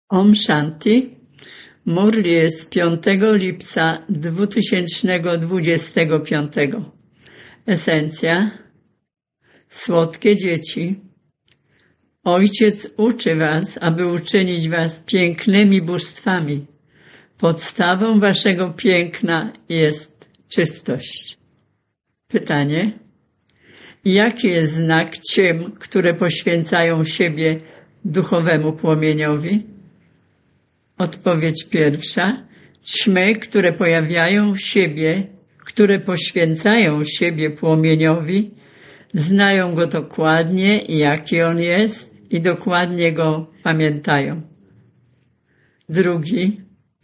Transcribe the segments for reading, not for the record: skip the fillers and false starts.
Om Shanti. Murli jest 5 lipca 2025. Esencja. Słodkie dzieci. Ojciec uczy was, aby uczynić was pięknymi bóstwami. Podstawą waszego piękna jest czystość. Pytanie. Jaki jest znak ciem, które poświęcają siebie duchowemu płomieniowi? Odpowiedź pierwsza. Ćmy, które pojawiają siebie, które poświęcają siebie płomieniowi, znają go dokładnie, jaki on jest i dokładnie go pamiętają. Drugi.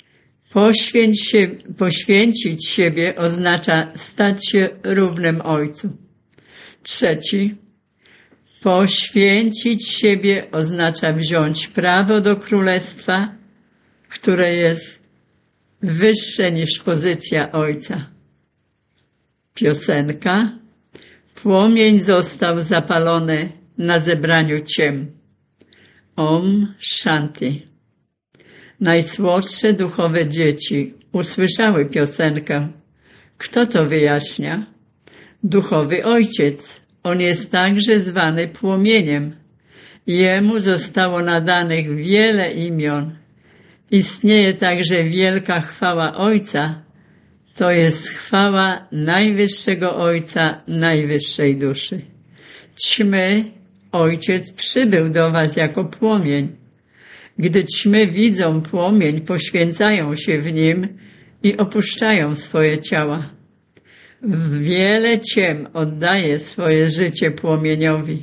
Poświęcić siebie oznacza stać się równym Ojcu. Trzeci. Poświęcić siebie oznacza wziąć prawo do królestwa, które jest wyższe niż pozycja Ojca. Piosenka. Płomień został zapalony na zebraniu ciem. Om Shanti. Najsłodsze duchowe dzieci usłyszały piosenkę. Kto to wyjaśnia? Duchowy Ojciec. On jest także zwany płomieniem. Jemu zostało nadanych wiele imion. Istnieje także wielka chwała Ojca. To jest chwała Najwyższego Ojca, Najwyższej Duszy. Ćmy, Ojciec przybył do was jako płomień. Gdy ćmy widzą płomień, poświęcają się w nim i opuszczają swoje ciała. Wiele ciem oddaje swoje życie płomieniowi.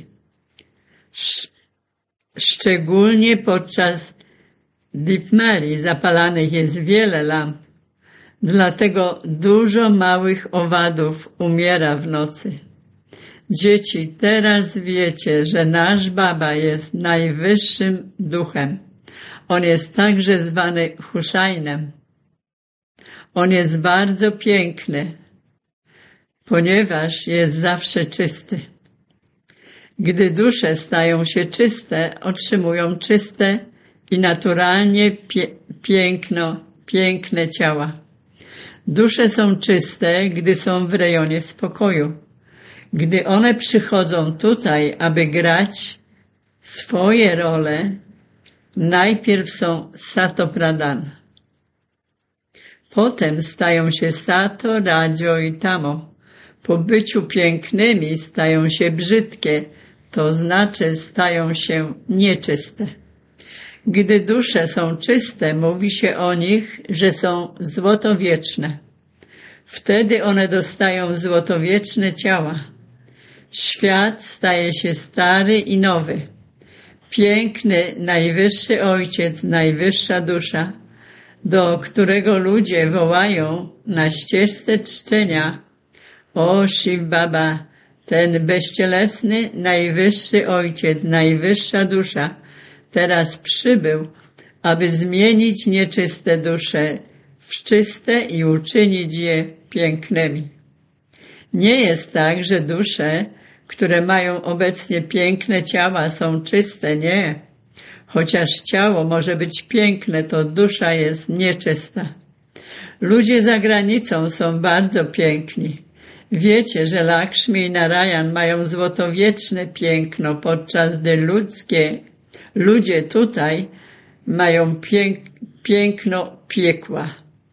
Szczególnie podczas Dipmali zapalanych jest wiele lamp. Dlatego dużo małych owadów umiera w nocy. Dzieci, teraz wiecie, że nasz Baba jest najwyższym duchem. On jest także zwany Huszajnem. On jest bardzo piękny, ponieważ jest zawsze czysty. Gdy dusze stają się czyste, otrzymują czyste i naturalnie piękne ciała. Dusze są czyste, gdy są w rejonie spokoju. Gdy one przychodzą tutaj, aby grać swoje role, najpierw są Sato Pradhan. Potem stają się Sato, Rajo i Tamo. Po byciu pięknymi stają się brzydkie, to znaczy stają się nieczyste. Gdy dusze są czyste, mówi się o nich, że są złotowieczne. Wtedy one dostają złotowieczne ciała. Świat staje się stary i nowy. Piękny, najwyższy Ojciec, najwyższa dusza, do którego ludzie wołają na ścieżce czczenia: O Shiv Baba, ten bezcielesny, najwyższy Ojciec, najwyższa dusza, teraz przybył, aby zmienić nieczyste dusze w czyste i uczynić je pięknymi. Nie jest tak, że dusze, które mają obecnie piękne ciała, są czyste, nie. Chociaż ciało może być piękne, to dusza jest nieczysta. Ludzie za granicą są bardzo piękni. Wiecie, że Lakshmi i Narayan mają złotowieczne piękno, podczas gdy ludzie tutaj mają piękno piekła.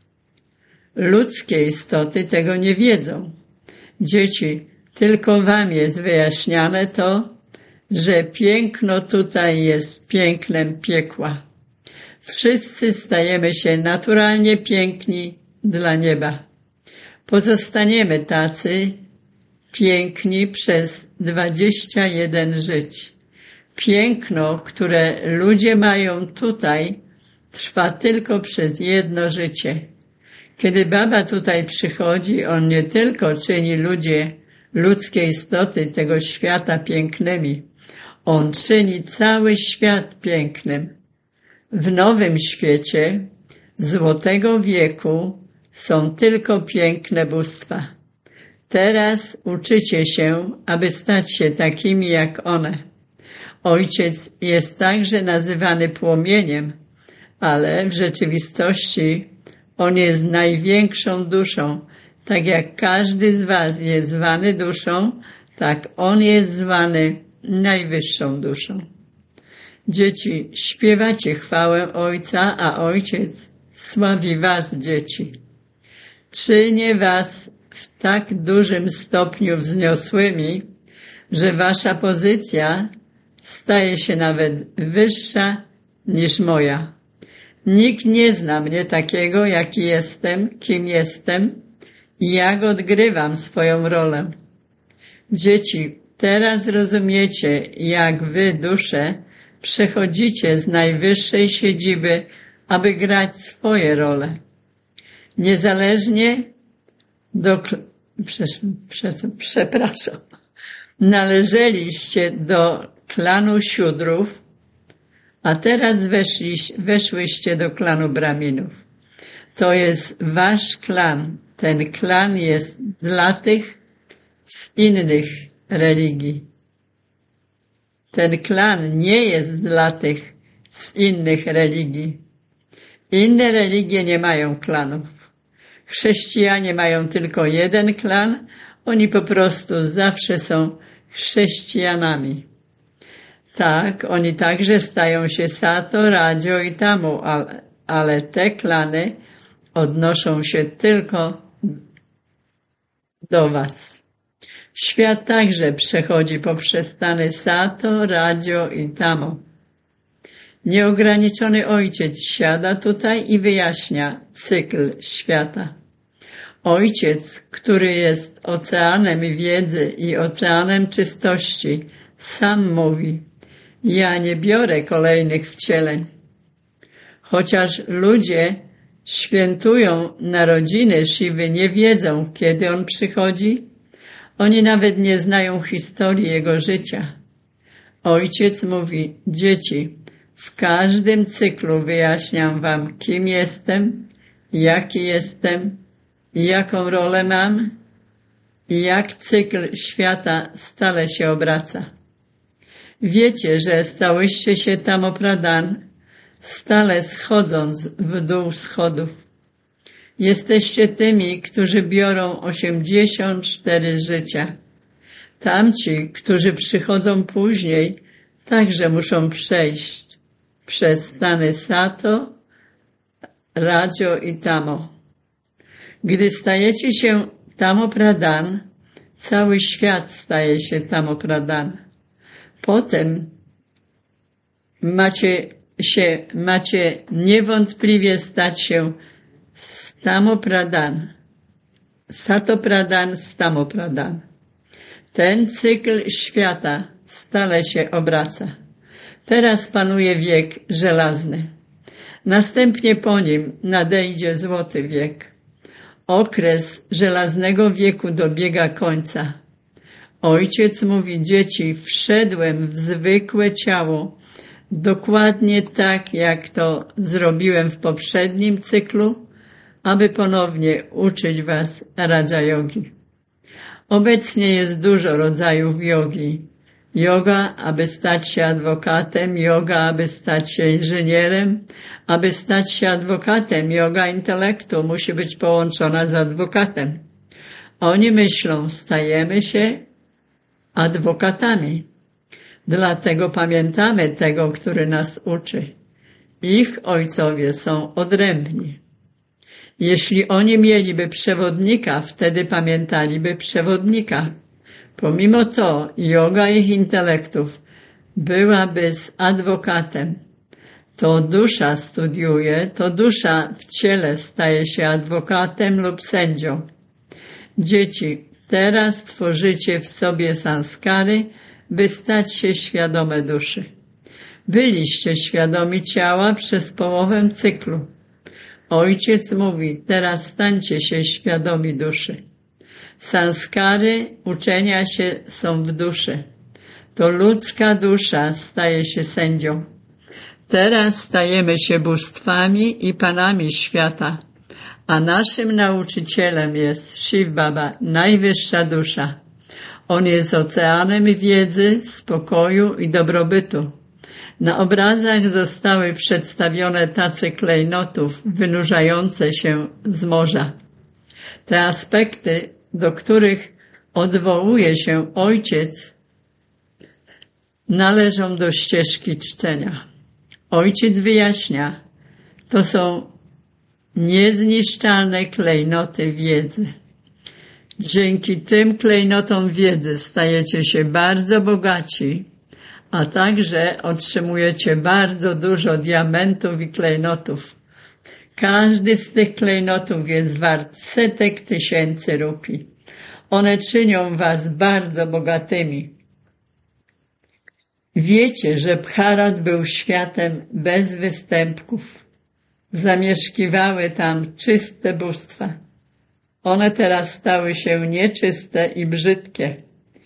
Ludzkie istoty tego nie wiedzą. Dzieci, tylko wam jest wyjaśniane to, że piękno tutaj jest pięknem piekła. Wszyscy stajemy się naturalnie piękni dla nieba. Pozostaniemy tacy piękni przez 21 żyć. Piękno, które ludzie mają tutaj, trwa tylko przez jedno życie. Kiedy Baba tutaj przychodzi, on nie tylko czyni ludzkie istoty tego świata pięknymi, on czyni cały świat pięknym. W nowym świecie, złotego wieku, są tylko piękne bóstwa. Teraz uczycie się, aby stać się takimi jak one. Ojciec jest także nazywany płomieniem, ale w rzeczywistości On jest największą duszą. Tak jak każdy z was jest zwany duszą, tak On jest zwany najwyższą duszą. Dzieci, śpiewacie chwałę Ojca, a Ojciec sławi was, dzieci. Czynię was w tak dużym stopniu wzniosłymi, że wasza pozycja staje się nawet wyższa niż moja. Nikt nie zna mnie takiego, jaki jestem, kim jestem i jak odgrywam swoją rolę. Dzieci, teraz rozumiecie, jak wy, dusze, przechodzicie z najwyższej siedziby, aby grać swoje role. Niezależnie należeliście do klanu Siódrów, a teraz weszłyście do klanu Braminów. To jest wasz klan. Ten klan jest dla tych z innych religii. Ten klan nie jest dla tych z innych religii. Inne religie nie mają klanów. Chrześcijanie mają tylko jeden klan. Oni po prostu zawsze są chrześcijanami. Tak, oni także stają się Sato, Radio i Tamu, ale te klany odnoszą się tylko do was. Świat także przechodzi poprzez stany Sato, Radio i Tamo. Nieograniczony Ojciec siada tutaj i wyjaśnia cykl świata. Ojciec, który jest oceanem wiedzy i oceanem czystości, sam mówi: ja nie biorę kolejnych wcieleń. Chociaż ludzie świętują narodziny Shiwy, nie wiedzą, kiedy on przychodzi, oni nawet nie znają historii jego życia. Ojciec mówi: dzieci, w każdym cyklu wyjaśniam wam, kim jestem, jaki jestem, jaką rolę mam i jak cykl świata stale się obraca. Wiecie, że stałyście się Tamopradan, stale schodząc w dół schodów. Jesteście tymi, którzy biorą 84 życia. Tamci, którzy przychodzą później, także muszą przejść przez stany Sato, Radio i Tamo. Gdy stajecie się Tamopradan, cały świat staje się Tamopradan. Potem macie niewątpliwie stać się Tamopradan, Satopradan, Tamopradan. Ten cykl świata stale się obraca. Teraz panuje wiek żelazny. Następnie po nim nadejdzie złoty wiek. Okres żelaznego wieku dobiega końca. Ojciec mówi: dzieci, wszedłem w zwykłe ciało, dokładnie tak, jak to zrobiłem w poprzednim cyklu, aby ponownie uczyć was Raja Jogi. Obecnie jest dużo rodzajów jogi. Yoga, aby stać się adwokatem, yoga, aby stać się inżynierem. Aby stać się adwokatem, yoga intelektu musi być połączona z adwokatem. Oni myślą: stajemy się adwokatami. Dlatego pamiętamy tego, który nas uczy. Ich ojcowie są odrębni. Jeśli oni mieliby przewodnika, wtedy pamiętaliby przewodnika. Pomimo to yoga ich intelektów byłaby z adwokatem. To dusza studiuje, to dusza w ciele staje się adwokatem lub sędzią. Dzieci, teraz tworzycie w sobie sanskary, by stać się świadome duszy. Byliście świadomi ciała przez połowę cyklu. Ojciec mówi: teraz stańcie się świadomi duszy. Sanskary uczenia się są w duszy. To ludzka dusza staje się sędzią. Teraz stajemy się bóstwami i panami świata, a naszym nauczycielem jest Shiv Baba, najwyższa dusza. On jest oceanem wiedzy, spokoju i dobrobytu. Na obrazach zostały przedstawione tace klejnotów wynurzające się z morza. Te aspekty, do których odwołuje się ojciec, należą do ścieżki czczenia. Ojciec wyjaśnia, to są niezniszczalne klejnoty wiedzy. Dzięki tym klejnotom wiedzy stajecie się bardzo bogaci, a także otrzymujecie bardzo dużo diamentów i klejnotów. Każdy z tych klejnotów jest wart setek tysięcy rupii. One czynią was bardzo bogatymi. Wiecie, że Bharat był światem bez występków. Zamieszkiwały tam czyste bóstwa. One teraz stały się nieczyste i brzydkie.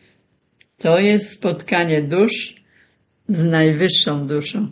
To jest spotkanie dusz z najwyższą duszą.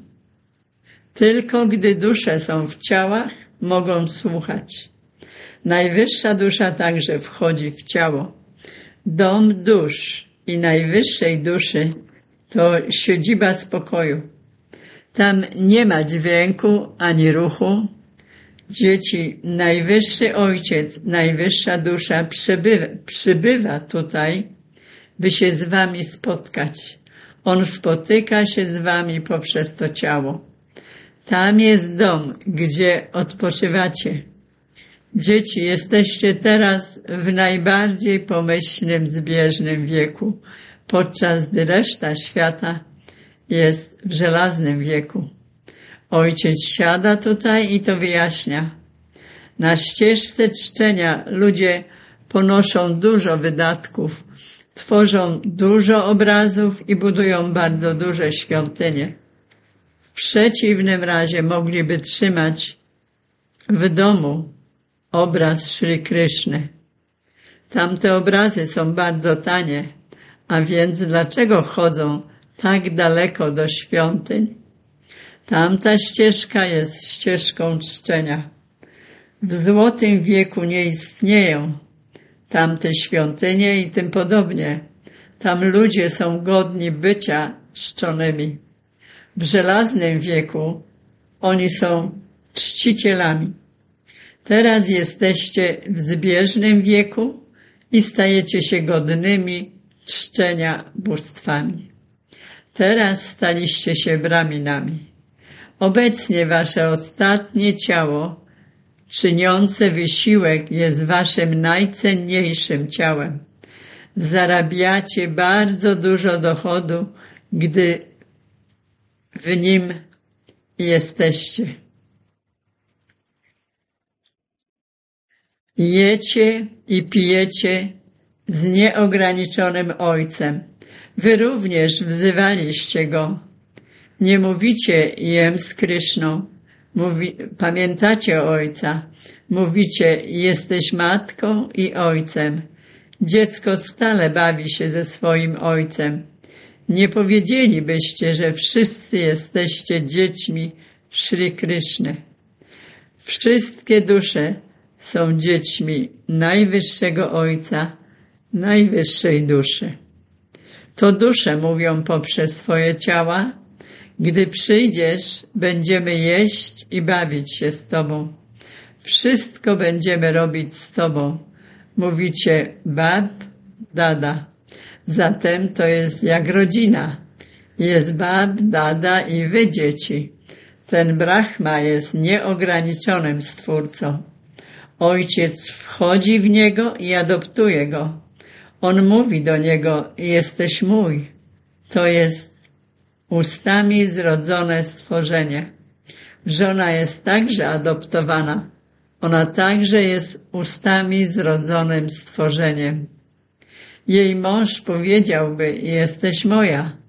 Tylko gdy dusze są w ciałach, mogą słuchać. Najwyższa dusza także wchodzi w ciało. Dom dusz i najwyższej duszy to siedziba spokoju. Tam nie ma dźwięku ani ruchu. Dzieci, najwyższy ojciec, najwyższa dusza przybywa tutaj, by się z wami spotkać. On spotyka się z wami poprzez to ciało. Tam jest dom, gdzie odpoczywacie. Dzieci, jesteście teraz w najbardziej pomyślnym, zbieżnym wieku, podczas gdy reszta świata jest w żelaznym wieku. Ojciec siada tutaj i to wyjaśnia. Na ścieżce czczenia ludzie ponoszą dużo wydatków, tworzą dużo obrazów i budują bardzo duże świątynie. W przeciwnym razie mogliby trzymać w domu obraz Szri Kryszny. Tamte obrazy są bardzo tanie, a więc dlaczego chodzą tak daleko do świątyń? Tamta ścieżka jest ścieżką czczenia. W złotym wieku nie istnieją tamte świątynie i tym podobnie. Tam ludzie są godni bycia czczonymi. W żelaznym wieku oni są czcicielami. Teraz jesteście w zbieżnym wieku i stajecie się godnymi czczenia bóstwami. Teraz staliście się braminami. Obecnie wasze ostatnie ciało, czyniące wysiłek, jest waszym najcenniejszym ciałem. Zarabiacie bardzo dużo dochodu, gdy w nim jesteście. Jecie i pijecie z nieograniczonym Ojcem. Wy również wzywaliście Go. Nie mówicie jem z Kryszną. Pamiętacie Ojca. Mówicie, jesteś matką i ojcem. Dziecko stale bawi się ze swoim ojcem. Nie powiedzielibyście, że wszyscy jesteście dziećmi Szri Kryszny. Wszystkie dusze są dziećmi najwyższego Ojca, najwyższej duszy. To dusze mówią poprzez swoje ciała: gdy przyjdziesz, będziemy jeść i bawić się z Tobą. Wszystko będziemy robić z Tobą. Mówicie bab, dada. Zatem to jest jak rodzina. Jest bab, dada i wy dzieci. Ten Brahma jest nieograniczonym Stwórcą. Ojciec wchodzi w niego i adoptuje go. On mówi do niego: jesteś mój. To jest ustami zrodzone stworzenie. Żona jest także adoptowana. Ona także jest ustami zrodzonym stworzeniem. Jej mąż powiedziałby: jesteś moja.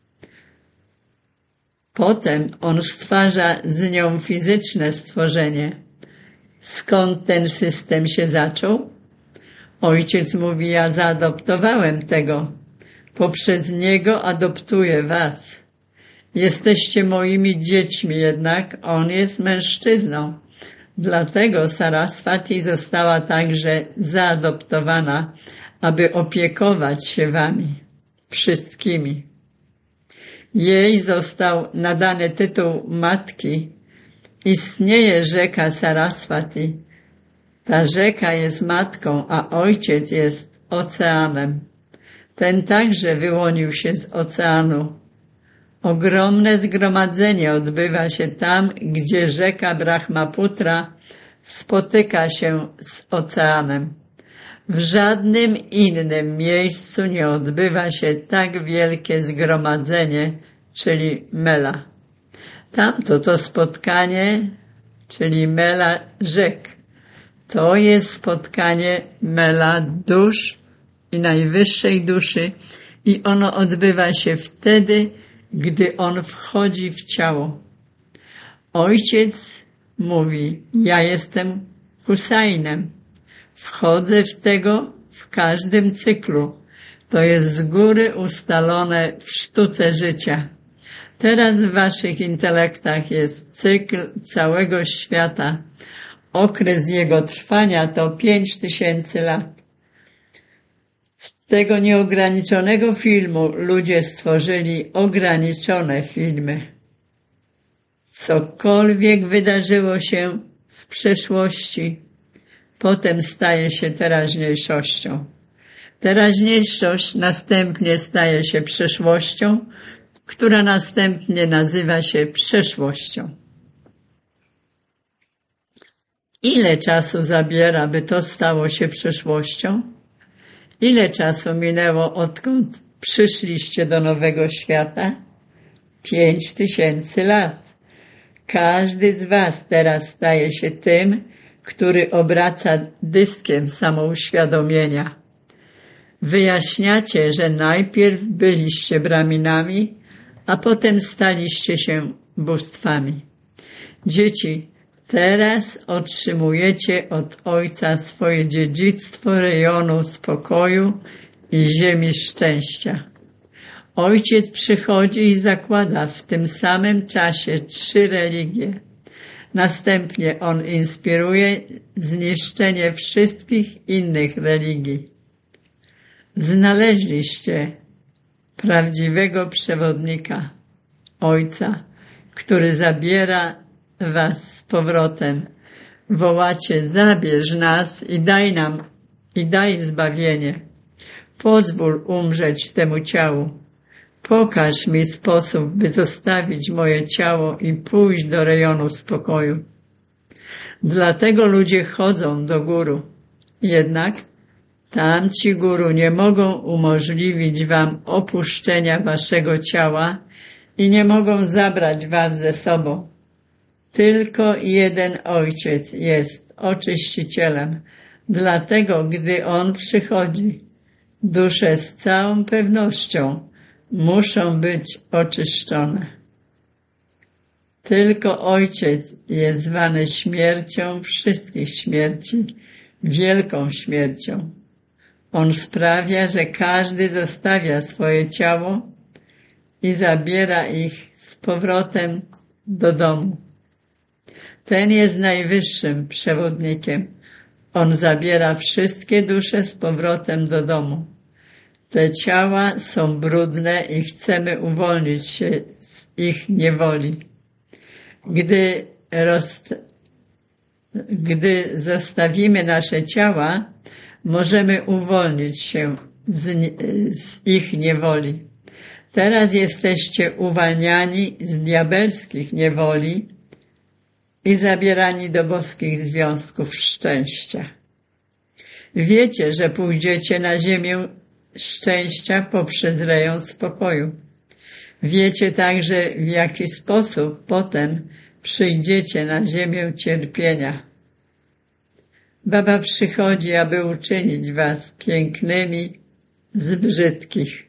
Potem on stwarza z nią fizyczne stworzenie. Skąd ten system się zaczął? Ojciec mówi: ja zaadoptowałem tego. Poprzez niego adoptuję was. Jesteście moimi dziećmi, jednak on jest mężczyzną. Dlatego Saraswati została także zaadoptowana, aby opiekować się wami wszystkimi. Jej został nadany tytuł matki. Istnieje rzeka Saraswati. Ta rzeka jest matką, a ojciec jest oceanem. Ten także wyłonił się z oceanu. Ogromne zgromadzenie odbywa się tam, gdzie rzeka Brahmaputra spotyka się z oceanem. W żadnym innym miejscu nie odbywa się tak wielkie zgromadzenie, czyli mela. Tamto to spotkanie, czyli mela rzek. To jest spotkanie mela dusz i najwyższej duszy i ono odbywa się wtedy, gdy on wchodzi w ciało. Ojciec mówi, ja jestem Husainem. Wchodzę w tego w każdym cyklu. To jest z góry ustalone w sztuce życia. Teraz w waszych intelektach jest cykl całego świata. Okres jego trwania to 5000 lat. Z tego nieograniczonego filmu ludzie stworzyli ograniczone filmy. Cokolwiek wydarzyło się w przeszłości, potem staje się teraźniejszością. Teraźniejszość następnie staje się przeszłością, która następnie nazywa się przeszłością. Ile czasu zabiera, by to stało się przeszłością? Ile czasu minęło, odkąd przyszliście do nowego świata? 5000 lat. Każdy z was teraz staje się tym, który obraca dyskiem samouświadomienia. Wyjaśniacie, że najpierw byliście braminami, a potem staliście się bóstwami. Dzieci, teraz otrzymujecie od Ojca swoje dziedzictwo rejonu spokoju i ziemi szczęścia. Ojciec przychodzi i zakłada w tym samym czasie 3 religie. Następnie on inspiruje zniszczenie wszystkich innych religii. Znaleźliście prawdziwego przewodnika, Ojca, który zabiera was z powrotem. Wołacie, zabierz nas i daj zbawienie. Pozwól umrzeć temu ciału. Pokaż mi sposób, by zostawić moje ciało i pójść do rejonu spokoju. Dlatego ludzie chodzą do guru. Jednak tamci guru nie mogą umożliwić wam opuszczenia waszego ciała i nie mogą zabrać was ze sobą. Tylko jeden Ojciec jest oczyścicielem. Dlatego, gdy On przychodzi, dusze z całą pewnością muszą być oczyszczone. Tylko Ojciec jest zwany śmiercią wszystkich śmierci, wielką śmiercią. On sprawia, że każdy zostawia swoje ciało i zabiera ich z powrotem do domu. Ten jest najwyższym przewodnikiem. On zabiera wszystkie dusze z powrotem do domu. Te ciała są brudne i chcemy uwolnić się z ich niewoli. Gdy zostawimy nasze ciała, możemy uwolnić się z ich niewoli. Teraz jesteście uwalniani z diabelskich niewoli i zabierani do boskich związków szczęścia. Wiecie, że pójdziecie na ziemię szczęścia poprzez rejon spokoju. Wiecie także, w jaki sposób potem przyjdziecie na ziemię cierpienia. Baba przychodzi, aby uczynić was pięknymi z brzydkich.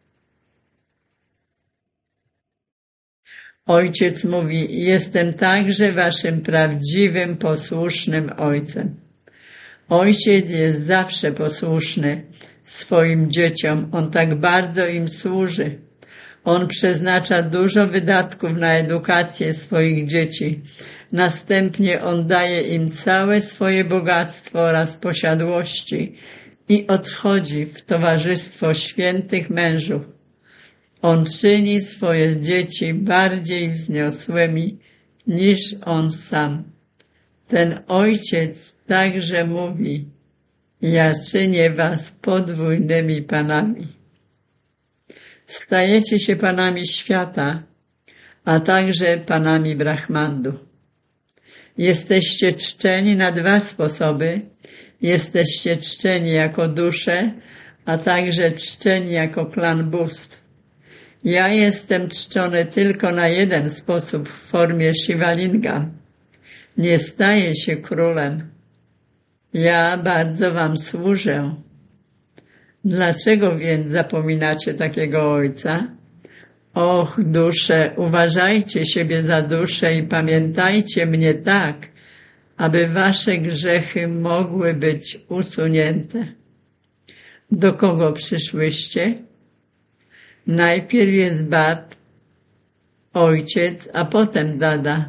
Ojciec mówi, jestem także waszym prawdziwym, posłusznym Ojcem. Ojciec jest zawsze posłuszny swoim dzieciom. On tak bardzo im służy. On przeznacza dużo wydatków na edukację swoich dzieci. Następnie on daje im całe swoje bogactwo oraz posiadłości i odchodzi w towarzystwo świętych mężów. On czyni swoje dzieci bardziej wzniosłymi niż on sam. Ten ojciec także mówi: ja czynię was podwójnymi panami. Stajecie się panami świata, a także panami Brahmandu. Jesteście czczeni na dwa sposoby. Jesteście czczeni jako dusze, a także czczeni jako klan bóstw. Ja jestem czczony tylko na jeden sposób w formie Shivalinga. Nie staję się królem. Ja bardzo wam służę. Dlaczego więc zapominacie takiego ojca? Och, dusze, uważajcie siebie za duszę i pamiętajcie mnie tak, aby wasze grzechy mogły być usunięte. Do kogo przyszłyście? Najpierw jest bab, ojciec, a potem dada.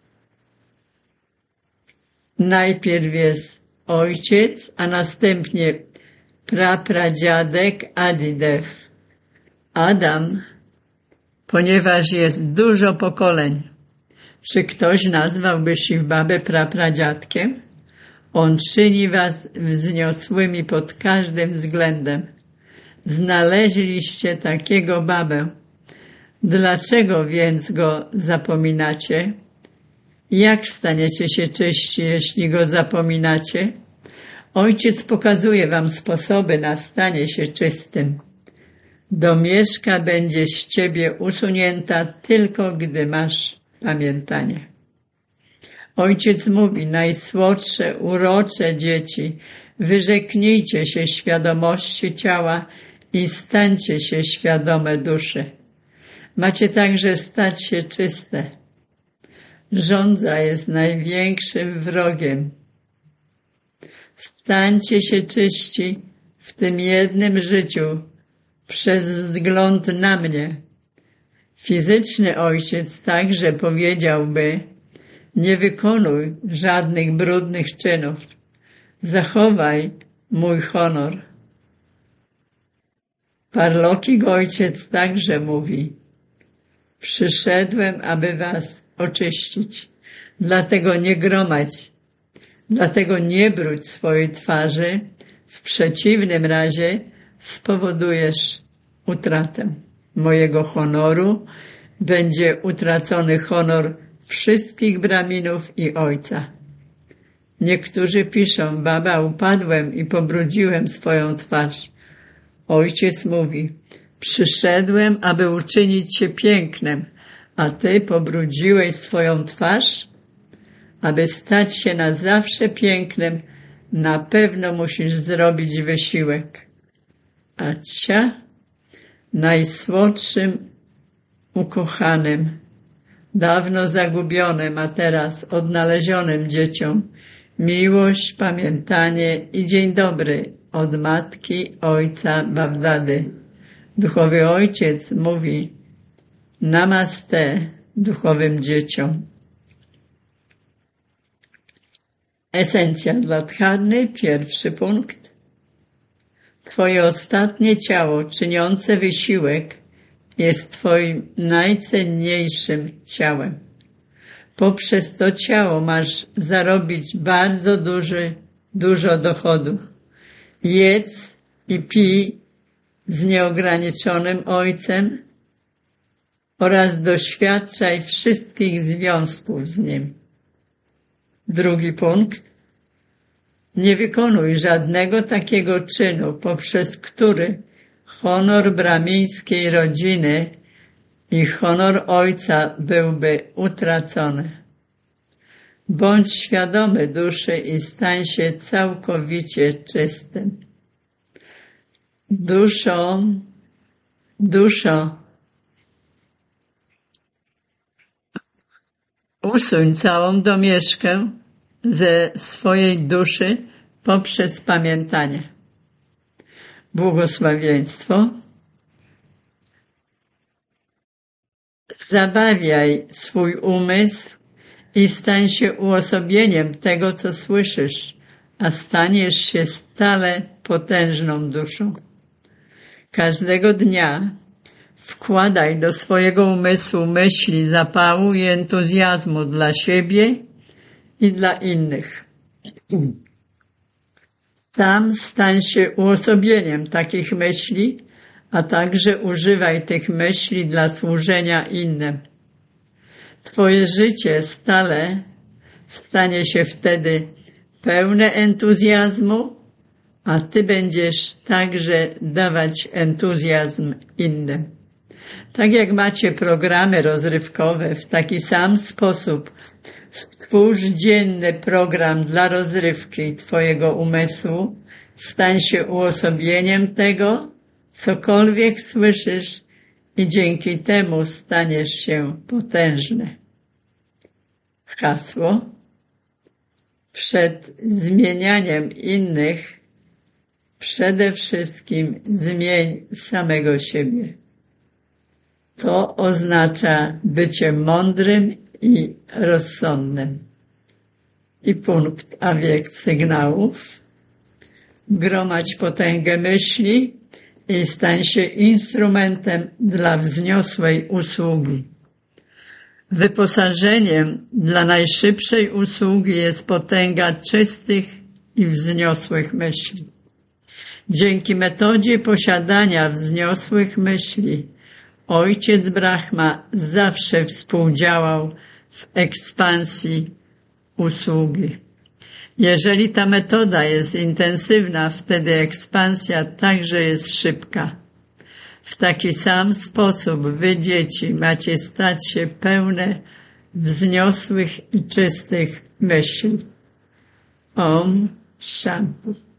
Najpierw jest ojciec, a następnie prapradziadek Adidev. Adam, ponieważ jest dużo pokoleń. Czy ktoś nazwałby Shiv-babę prapradziadkiem? On czyni was wzniosłymi pod każdym względem. Znaleźliście takiego babę. Dlaczego więc go zapominacie? Jak staniecie się czyści, jeśli go zapominacie? Ojciec pokazuje wam sposoby na stanie się czystym. Domieszka będzie z ciebie usunięta tylko, gdy masz pamiętanie. Ojciec mówi: najsłodsze, urocze dzieci, wyrzeknijcie się świadomości ciała i stańcie się świadome duszy. Macie także stać się czyste. Żądza jest największym wrogiem. Stańcie się czyści w tym jednym życiu przez wzgląd na mnie. Fizyczny ojciec także powiedziałby: nie wykonuj żadnych brudnych czynów. Zachowaj mój honor. Parlokik ojciec także mówi: przyszedłem, aby was oczyścić. Dlatego nie gromadź, dlatego nie brudź swojej twarzy. W przeciwnym razie spowodujesz utratę mojego honoru. Będzie utracony honor wszystkich braminów i ojca. Niektórzy piszą: baba, upadłem i pobrudziłem swoją twarz. Ojciec mówi: przyszedłem, aby uczynić się pięknym, a ty pobrudziłeś swoją twarz? Aby stać się na zawsze pięknym, na pewno musisz zrobić wysiłek. A cia, najsłodszym, ukochanym, dawno zagubionym, a teraz odnalezionym dzieciom, miłość, pamiętanie i dzień dobry od matki, ojca, Bawdady. Duchowy ojciec mówi: namaste duchowym dzieciom. Esencja dla dharmy, pierwszy punkt. Twoje ostatnie ciało czyniące wysiłek jest twoim najcenniejszym ciałem. Poprzez to ciało masz zarobić bardzo dużo dochodów. Jedz i pij z nieograniczonym Ojcem oraz doświadczaj wszystkich związków z Nim. Drugi punkt. Nie wykonuj żadnego takiego czynu, poprzez który honor brahmińskiej rodziny i honor ojca byłby utracony. Bądź świadomy duszy i stań się całkowicie czystym. Duszo, usuń całą domieszkę ze swojej duszy poprzez pamiętanie. Błogosławieństwo. Zabawiaj swój umysł i stań się uosobieniem tego, co słyszysz, a staniesz się stale potężną duszą. Każdego dnia Wkładaj do swojego umysłu myśli zapału i entuzjazmu dla siebie i dla innych. Sam stań się uosobieniem takich myśli, a także używaj tych myśli dla służenia innym. Twoje życie stale stanie się wtedy pełne entuzjazmu, a Ty będziesz także dawać entuzjazm innym. Tak jak macie programy rozrywkowe, w taki sam sposób stwórz dzienny program dla rozrywki Twojego umysłu, stań się uosobieniem tego, cokolwiek słyszysz i dzięki temu staniesz się potężny. Hasło: przed zmienianiem innych przede wszystkim zmień samego siebie. To oznacza bycie mądrym i rozsądnym. I punkt, a wiek sygnałów. Gromadź potęgę myśli i stań się instrumentem dla wzniosłej usługi. Wyposażeniem dla najszybszej usługi jest potęga czystych i wzniosłych myśli. Dzięki metodzie posiadania wzniosłych myśli Ojciec Brahma zawsze współdziałał w ekspansji usługi. Jeżeli ta metoda jest intensywna, wtedy ekspansja także jest szybka. W taki sam sposób wy, dzieci, macie stać się pełne wzniosłych i czystych myśli. Om Shanti.